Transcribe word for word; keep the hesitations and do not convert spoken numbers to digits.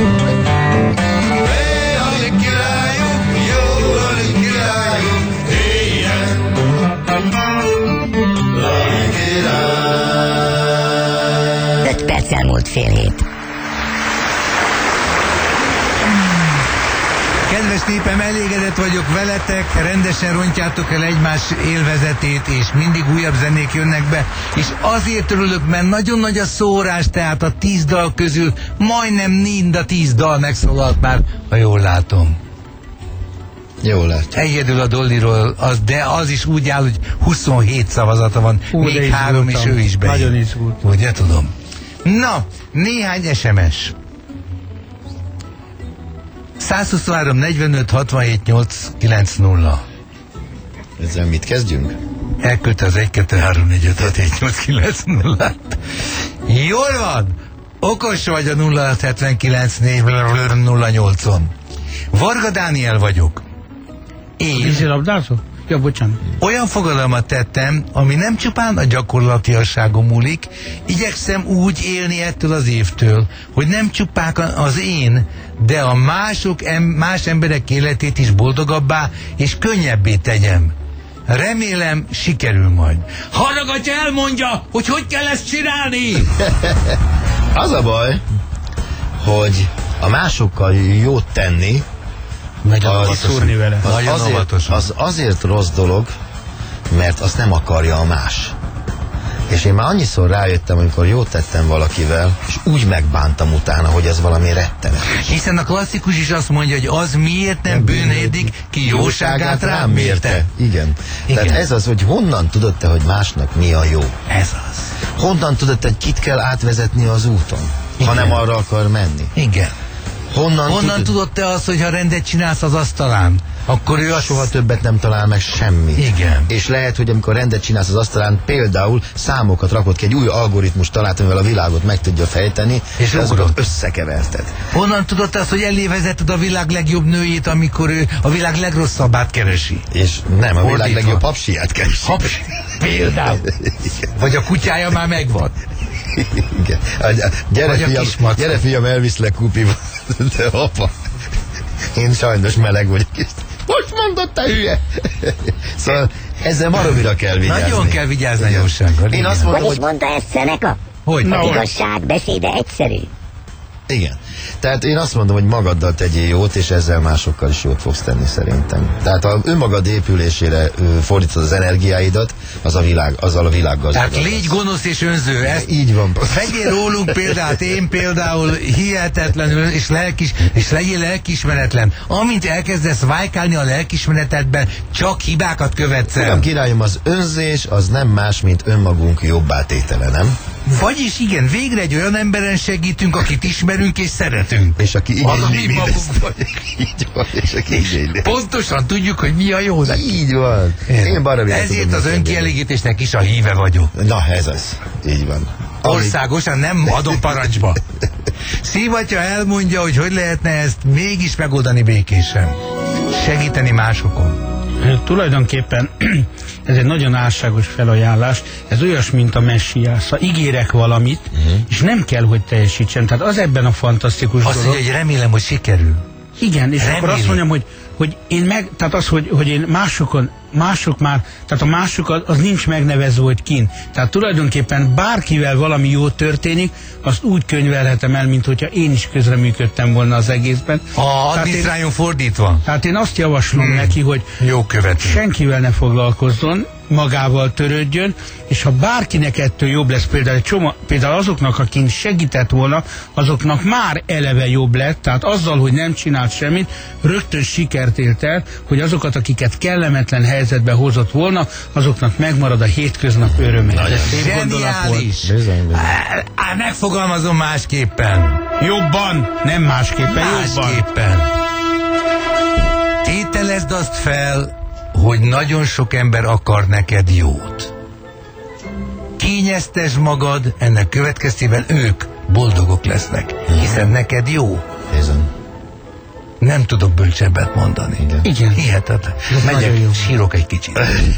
öt perc elmúlt fél hét. Kedves népem, elégedett vagyok veletek, rendesen rontjátok el egymás élvezetét, és mindig újabb zenék jönnek be, és azért örülök, mert nagyon nagy a szórás, tehát a tíz dal közül majdnem mind a tíz dal megszólalt már, ha jól látom. Jól lát. Egyedül a Dollyról, az, de az is úgy áll, hogy huszonhét szavazata van, Hú, még három, és ő is bejön. Nagyon izgult. Ugye tudom. Na, néhány es em es. százhuszonhárom negyvenöt hatvanhét nyolc kilenc nulla. Ezzel mit kezdjünk? Elküldte az egy kettő három négy öt hat hét nyolc kilenc nulla. Jól van! Okos vagy a nulla hat hetvenkilenc négy nulla nyolcon. Varga Dániel vagyok. Én Vízilabdázó? Ja, bocsánat. olyan fogadalmat tettem, ami nem csupán a gyakorlatiasságom múlik, igyekszem úgy élni ettől az évtől, hogy nem csupán az én, de a mások, em, más emberek életét is boldogabbá és könnyebbé tegyem. Remélem, sikerül majd. Harragatja, elmondja, hogy hogy kell ezt csinálni! Az a baj, hogy a másokkal jót tenni, Nagyon az, Kiszúrni vele. az, Nagyon azért, óvatosan. az azért rossz dolog, mert azt nem akarja a más. És én már annyiszor rájöttem, amikor jót tettem valakivel, és úgy megbántam utána, hogy ez valami rettenetes. Hiszen a klasszikus is azt mondja, hogy az miért nem bűnhődik, ki jóságát rám mérte. Igen. Igen. Tehát ez az, hogy honnan tudod te, hogy másnak mi a jó? Ez az. Honnan tudod te, hogy kit kell átvezetni az úton, ha Igen. nem arra akar menni? Igen. Honnan, Honnan tudod, tudod te azt, hogy ha rendet csinálsz az asztalán, akkor ő azt... soha többet nem talál meg semmit. Igen. És lehet, hogy amikor rendet csinálsz az asztalán, például számokat rakod ki, egy új algoritmus talált, amivel a világot meg tudja fejteni, És és azokat ugrott. összekeverted. Honnan tudod te azt, hogy elé vezeted a világ legjobb nőjét, amikor ő a világ legrosszabbát keresi? És nem, a világ Fordítva. legjobb papsiát keresi. Haps, például. Vagy a kutyája már megvan. Igen. A- a- Gyere, Vagy a fiam, kismac. gyere fiam, elviszlek kupiba. De apa, én sajnos meleg vagyok. Most mondott te hülye? Szóval ezzel maromira kell vigyázni. Nagyon kell vigyázni a Igen. jósággal. Én igen. azt mondom, Hogy is hogy mondta ezt Szeneka? Hogy? Na, Az hogy? igazság beszéde egyszerű. igen. Tehát én azt mondom, hogy magaddal tegyél jót, és ezzel másokkal is jót fogsz tenni szerintem. Tehát ha önmagad épülésére ö, fordítod az energiáidat, az a világ, azzal a világ gazdag. Tehát légy gonosz és önző. Ezt Így van. vegyél rólunk példát, én például hihetetlenül, és, lelkis, és legyél lelkismeretlen. Amint elkezdesz vájkálni a lelkismeretedben, csak hibákat követsz el. Nem királyom, az önzés az nem más, mint önmagunk jobbá tétele, nem? Vagyis igen, végre egy olyan emberen segítünk, akit ismerünk és szeretünk. És aki Az a mi igényli magunk mindezt. vagy. Így van, és aki igényli. Pontosan tudjuk, hogy mi a jó neki. Így van. Én baromira Ezért tudom az mit önkielégítésnek is a híve vagyok. mondani. Na, ez az. Így van. Országosan, nem adom parancsba. Szívatja elmondja, hogy hogy lehetne ezt mégis megoldani békésen. Segíteni másokon. Tulajdonképpen ez egy nagyon álságos felajánlás, ez olyas, mint a messiás. Szóval ígérek valamit, uh-huh. és nem kell, hogy teljesítsen. Tehát az ebben a fantasztikus Azt dolog. mondja, hogy remélem, hogy sikerül. Igen, és Reméli. akkor azt mondjam, hogy, hogy én meg, tehát az, hogy, hogy én másokon, mások már, tehát a mások az, az nincs megnevezve, hogy kin. Tehát tulajdonképpen bárkivel valami jó történik, azt úgy könyvelhetem el, mint hogyha én is közreműködtem volna az egészben. A Tehát én, adminisztráljon fordítva. tehát én azt javaslom hmm. neki, hogy Jó követő. senkivel ne foglalkozzon, magával törődjön, és ha bárkinek ettől jobb lesz, például, egy csoma, például azoknak, akik segített volna, azoknak már eleve jobb lett, tehát azzal, hogy nem csinált semmit, rögtön sikert ért el, hogy azokat, akiket kellemetlen helyzetbe hozott volna, azoknak megmarad a hétköznap öröme. Ez szép gondolat volt. Zseniális. Bizony, bizony. Á, á, megfogalmazom másképpen. Jobban, nem másképpen, jobban. Másképpen. Tételezd azt fel, hogy nagyon sok ember akar neked jót. Kényeztesd magad, ennek következtében ők boldogok lesznek, hiszen neked jó. Bizony. Nem tudok bölcsebbet mondani. Igen. Igen. Hihetetlen. Ez nagyon Megyek, jó. sírok egy kicsit.